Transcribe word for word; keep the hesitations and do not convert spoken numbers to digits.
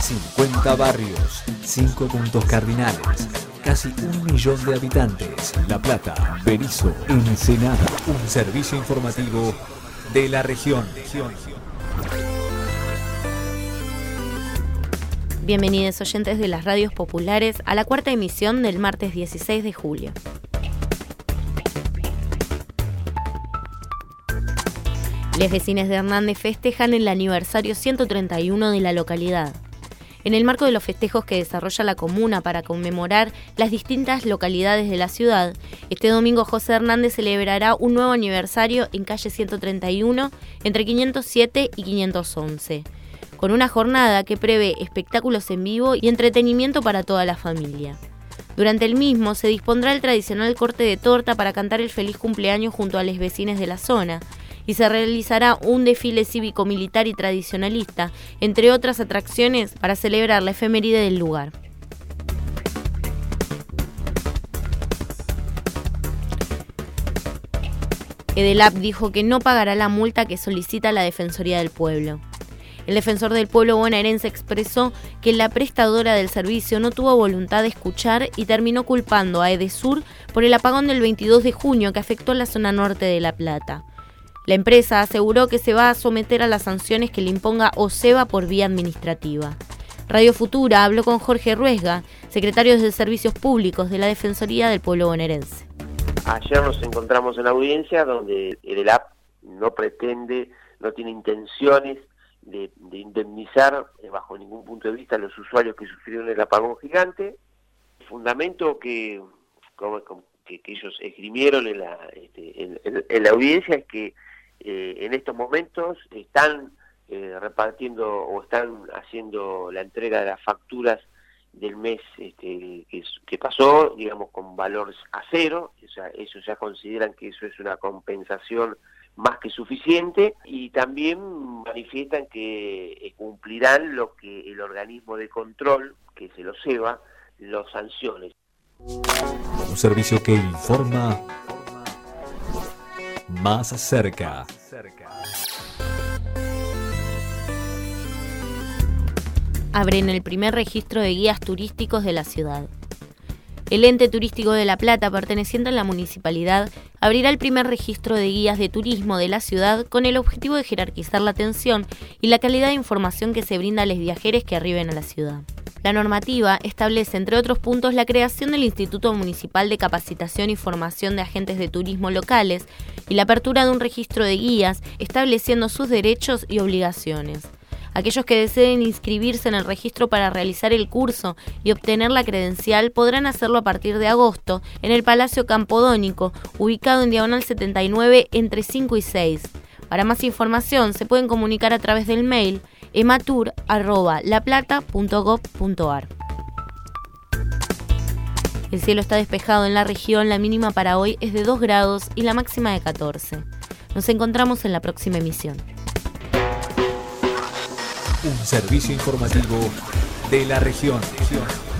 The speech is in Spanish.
cincuenta barrios, cinco puntos cardinales, casi un millón de habitantes. La Plata, Berisso, Ensenada. Un servicio informativo de la región. Bienvenidos oyentes de las radios populares a la cuarta emisión del martes dieciséis de julio. Los vecinos de Hernández festejan el aniversario ciento treinta y uno de la localidad. En el marco de los festejos que desarrolla la comuna para conmemorar las distintas localidades de la ciudad, este domingo José Hernández celebrará un nuevo aniversario en calle ciento treinta y uno entre quinientos siete y quinientos once, con una jornada que prevé espectáculos en vivo y entretenimiento para toda la familia. Durante el mismo se dispondrá el tradicional corte de torta para cantar el feliz cumpleaños junto a los vecinos de la zona, y se realizará un desfile cívico-militar y tradicionalista, entre otras atracciones, para celebrar la efeméride del lugar. Edelap dijo que no pagará la multa que solicita la Defensoría del Pueblo. El defensor del pueblo bonaerense expresó que la prestadora del servicio no tuvo voluntad de escuchar y terminó culpando a Edesur por el apagón del veintidós de junio que afectó la zona norte de La Plata. La empresa aseguró que se va a someter a las sanciones que le imponga OSEBA por vía administrativa. Radio Futura habló con Jorge Ruesga, secretario de Servicios Públicos de la Defensoría del Pueblo Bonaerense. Ayer nos encontramos en audiencia donde el ELAP no pretende, no tiene intenciones de, de indemnizar eh, bajo ningún punto de vista a los usuarios que sufrieron el apagón gigante. El fundamento que, como, que, que ellos esgrimieron en la, este, en, en, en la audiencia es que Eh, en estos momentos están eh, repartiendo o están haciendo la entrega de las facturas del mes este, que, que pasó, digamos, con valores a cero. O sea, ellos ya consideran que eso es una compensación más que suficiente, y también manifiestan que eh, cumplirán lo que el organismo de control, que es el OSEBA, los sancione. Un servicio que informa más cerca. Abren el primer registro de guías turísticos de la ciudad. El ente turístico de La Plata, perteneciente a la municipalidad, abrirá el primer registro de guías de turismo de la ciudad con el objetivo de jerarquizar la atención y la calidad de información que se brinda a los viajeros que arriben a la ciudad. La normativa establece, entre otros puntos, la creación del Instituto Municipal de Capacitación y Formación de Agentes de Turismo Locales y la apertura de un registro de guías, estableciendo sus derechos y obligaciones. Aquellos que deseen inscribirse en el registro para realizar el curso y obtener la credencial podrán hacerlo a partir de agosto en el Palacio Campodónico, ubicado en Diagonal setenta y nueve entre cinco y seis. Para más información se pueden comunicar a través del mail ematur arroba laplata punto gob punto ar. El cielo está despejado en la región, la mínima para hoy es de dos grados y la máxima de catorce. Nos encontramos en la próxima emisión. Un servicio informativo de la región.